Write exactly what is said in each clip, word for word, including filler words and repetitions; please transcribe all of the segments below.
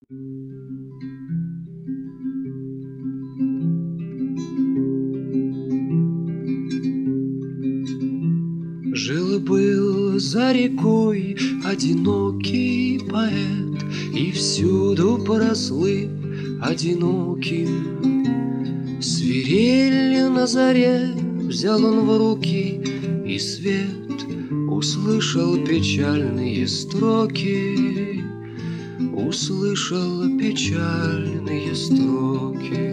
Жил-был за рекой одинокий поэт, и всюду прослыв одиноким. Свирель на заре взял он в руки, и свет услышал печальные строки, услышал печальные строки.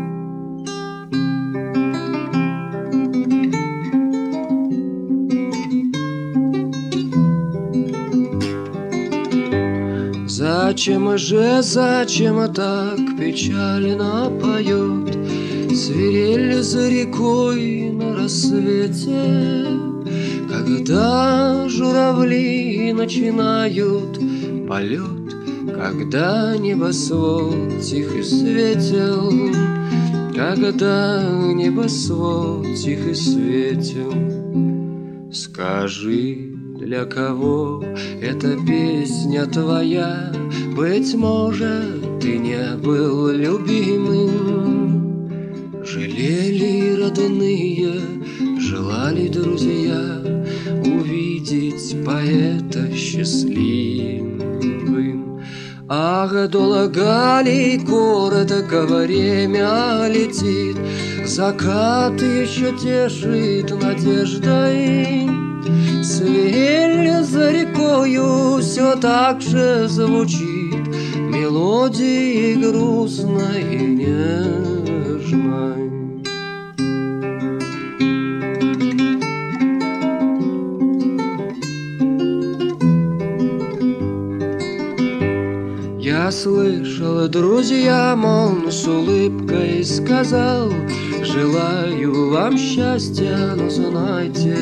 Зачем же, зачем так печально поет свирель за рекой на рассвете, когда журавли начинают полет, когда небосвод тихо светел, когда небосвод тихо светел. Скажи, для кого эта песня твоя? Быть может, ты не был любимым. Жалели родные, желали друзья увидеть поэта счастливым. Ах, долго ли, коротко время летит, закат еще тешит надеждой. Свирель за рекою все так же звучит мелодией грустной и нежной. Я слышал, друзьям он с улыбкой сказал: желаю вам счастья, но знайте,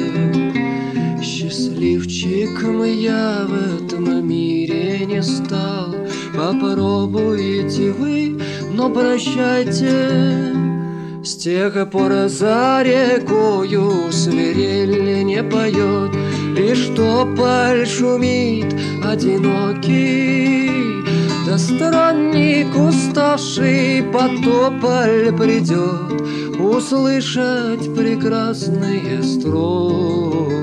счастливчиком я в этом мире не стал. Попробуйте вы, но прощайте. С тех пор за рекою свирель не поет, лишь тополь шумит одинокий. Да странник уставший под тополь придет услышать прекрасные строки.